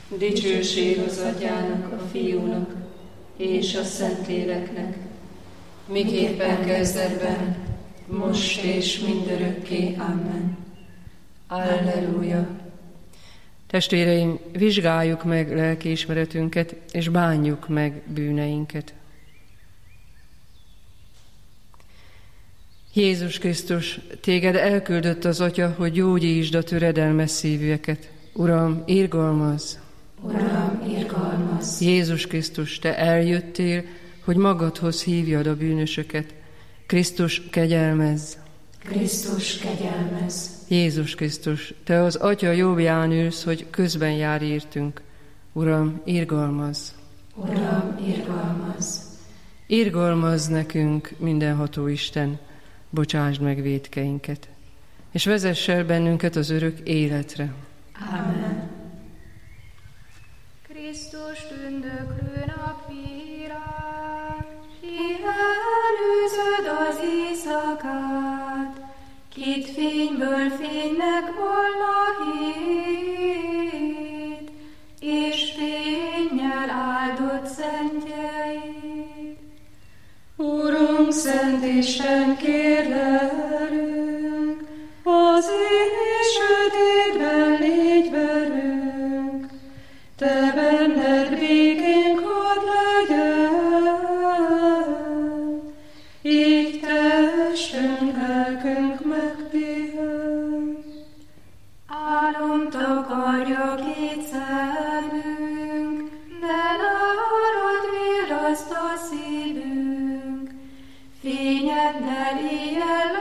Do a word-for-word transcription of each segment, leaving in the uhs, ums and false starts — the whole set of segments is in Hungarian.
Dicsőség az Atyának, a Fiúnak és a Szentléleknek, miképpen kezdetben, most és mindörökké. Amen. Alleluja. Testvéreim, vizsgáljuk meg lelkiismeretünket, és bánjuk meg bűneinket. Jézus Krisztus, téged elküldött az Atya, hogy gyógyítsd a töredelmes szívűeket. Uram, irgalmazz! Uram, irgalmazz! Jézus Krisztus, te eljöttél, hogy magadhoz hívjad a bűnösöket. Krisztus, kegyelmezz! Krisztus, kegyelmezz! Jézus Krisztus, te az Atya jobbján ülsz, hogy közben jár értünk. Uram, irgalmazz! Uram, irgalmazz! Irgalmazz nekünk, mindenható Isten, bocsásd meg vétkeinket, és vezess el bennünket az örök életre. Amen. Krisztus tündöklő napvírán, ki előzöd az éjszakát, kit fényből fénynek volna hét, és fénnyel áldott szentjeid. Urunk, Szent Isten, kérlelünk, az éj sötétben légy velünk, te benned békénk hadd legyen, így testünk, lelkünk megpihen. Álom takarja két szemünk, de nálad virraszt a szívünk, fényeddel éjjel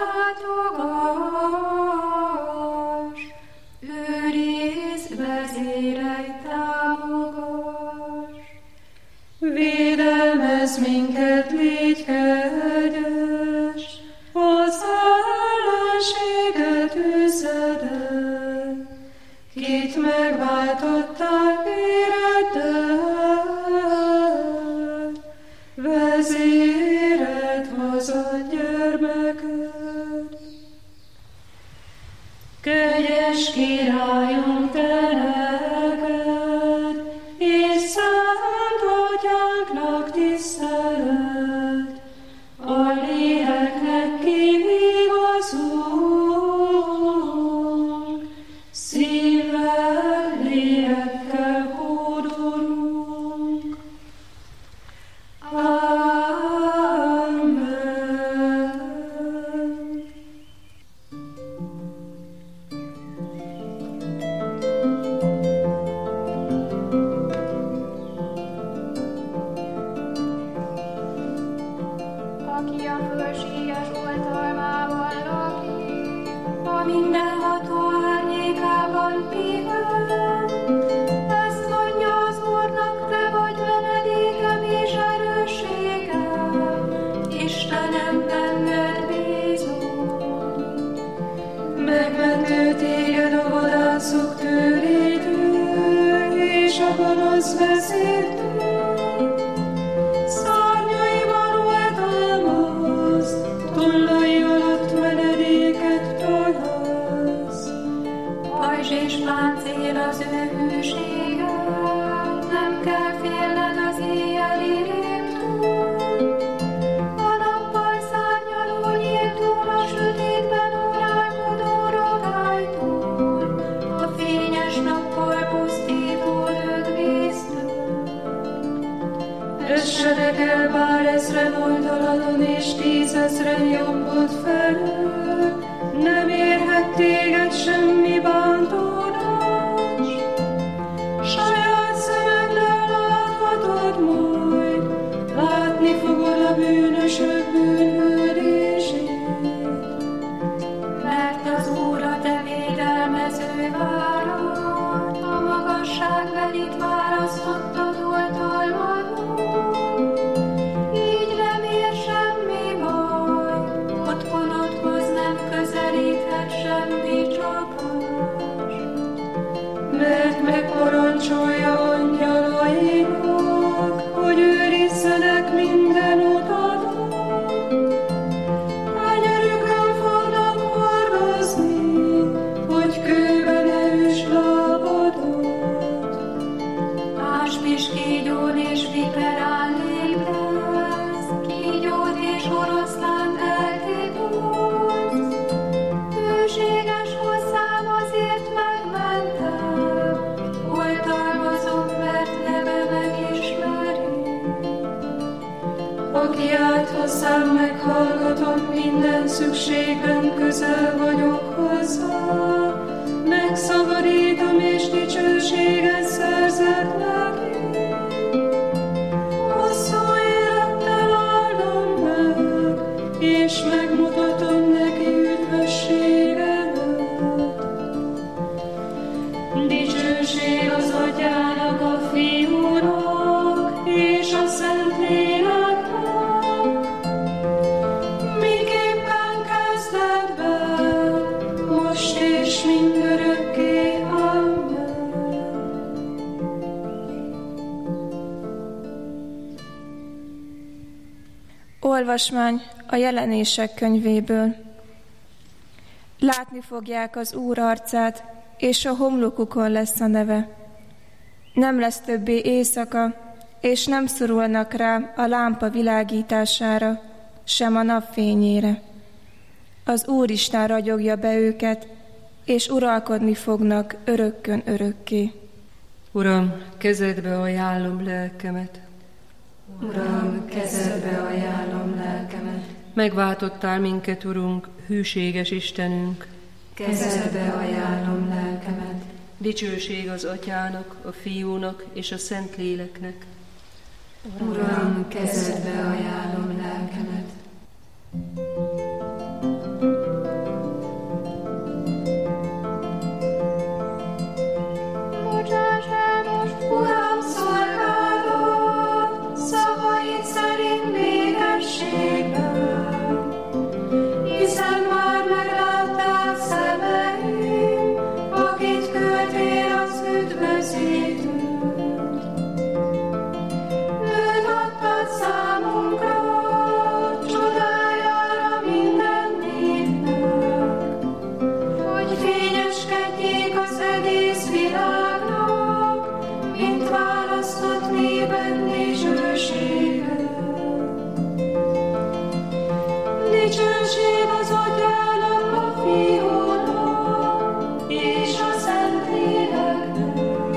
látogass, őrizd, vezérelj, támogass. Védelmezz minket, légy kegyes, az ellenséget üzed el, kit megváltottál véreddel, vezéred haza gyermeked. Kegyes Királyunk, te neked, és szent Atyánknak tisztelet, a léleknek kivigazunk, szívvel, lélekkel hódolunk. Amen. Aki a fölséges oltalmában lakik, a mindenható árnyékában pihen, ezt mondja az Úrnak, te vagy menedékem és erősségem, Istenem, benned bízom. Megmentő téged a vadászok tőlétől, és a gonosz vezértől. Szárnyaival oltalmazd, tollai alatt menedéket találsz. Pajzs és páncél az ő hűsége, nem kell félned az éjjeli rémtől. A nappal szárnyaló nyíltól, a sötétben uralkodó rogálytól, a fényes nappal pusztító lökvésztől. Essenek el bár ezren oldaladon, és tízezren jobbod felől, nem érhet téged semmi bántódás. Saját szemeddel láthatod majd, látni fogod a bűnösök bűnhődését. Mert az Úr a te védelmező várad, a magasságbelit választottad oltalmadon. Így nem ér semmi baj, otthonodhoz nem közelíthet semmi csapás. Hozzám meghallgatom, minden szükségben közel vagyok hozzá. Megszabadítom és dicsőséget szerzek neki. Hosszú élettel áldom meg, és megmutatom neki üdvösségemet. Dicsőség az Atyának, a Fiúnak és a Szentléleknek, miképpen kezdetben, most és mindörökké. Amen. Olvasmány a Jelenések könyvéből. Látni fogják az Úr arcát, és a homlokukon lesz a neve. Nem lesz többé éjszaka, és nem szorulnak rá a lámpa világítására, sem a napfényére. Az Úristen ragyogja be őket, és uralkodni fognak örökkön örökké. Uram, kezedbe ajánlom lelkemet. Uram, kezedbe ajánlom lelkemet. Megváltottál minket, Urunk, hűséges Istenünk. Kezedbe ajánlom lelkemet. Dicsőség az Atyának, a Fiúnak és a Szentléleknek. Uram, kezedbe ajánlom lelkemet. Bocsáss el most, Uram, szolgálat, szavaid szerint békességben, hiszen már meglátták szemeim, akit küldtél az üdvözítőt. Őt adtad számunkra, csodájára minden népnek, hogy fényeskedjék az egész világnak, mint választott népen dicsősége. Dicsőség az Atyának, a Fiúnak és a Szentléleknek,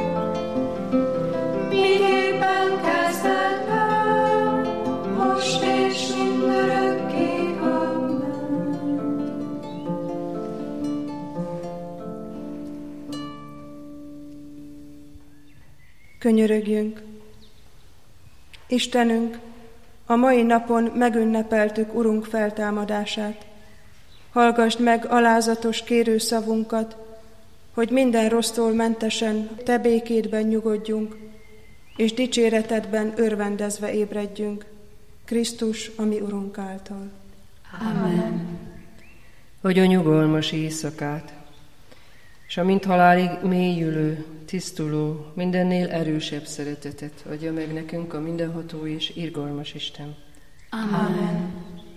miképpen kezdetben, most és mindörökké. Amen. Könyörögjünk! Istenünk, a mai napon megünnepeltük Urunk feltámadását. Hallgasd meg alázatos kérőszavunkat, hogy minden rossztól mentesen Te békédben nyugodjunk, és dicséretedben örvendezve ébredjünk, Krisztus, a mi Urunk által. Amen. Adj a nyugalmas éjszakát, és a mint halálig mélyülő, tisztuló, mindennél erősebb szeretetet adja meg nekünk a mindenható és irgalmas Isten. Amen.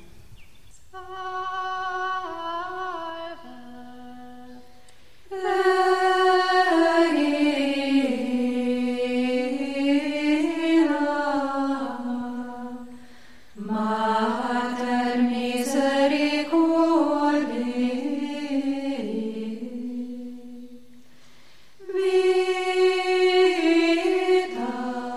Mater misericordiae, vita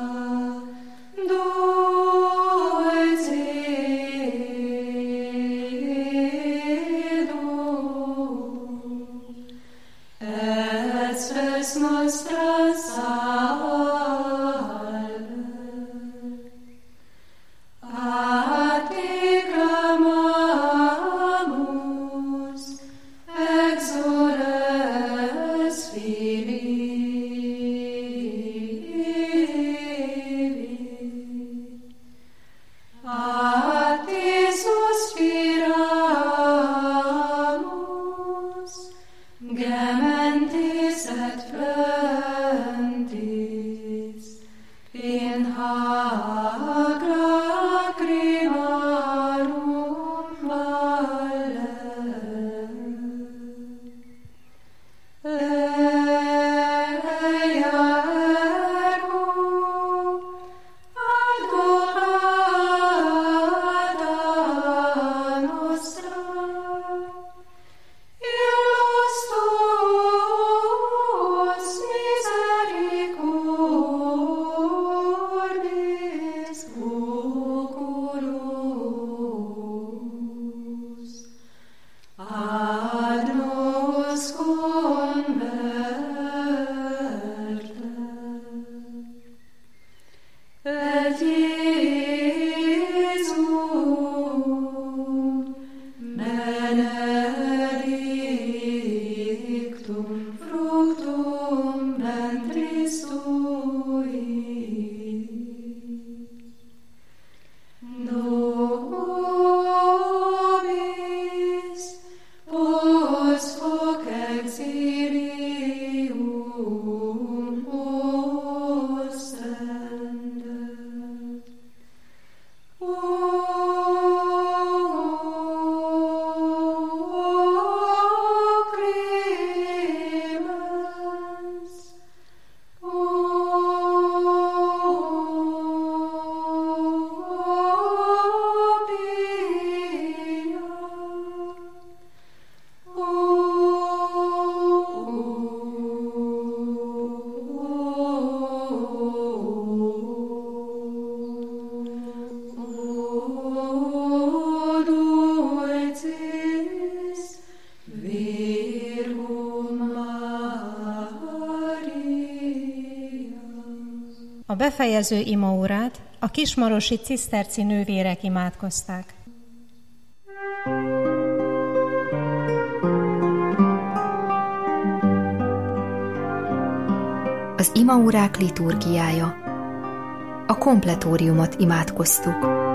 dulcedo, et spes nostra salve. A te clamamus, exoles Filii. A te suspiramus, gementes et flentes. A befejező imaórát a kismarosi ciszterci nővérek imádkozták. Az imaórák liturgiája. A kompletóriumot imádkoztuk.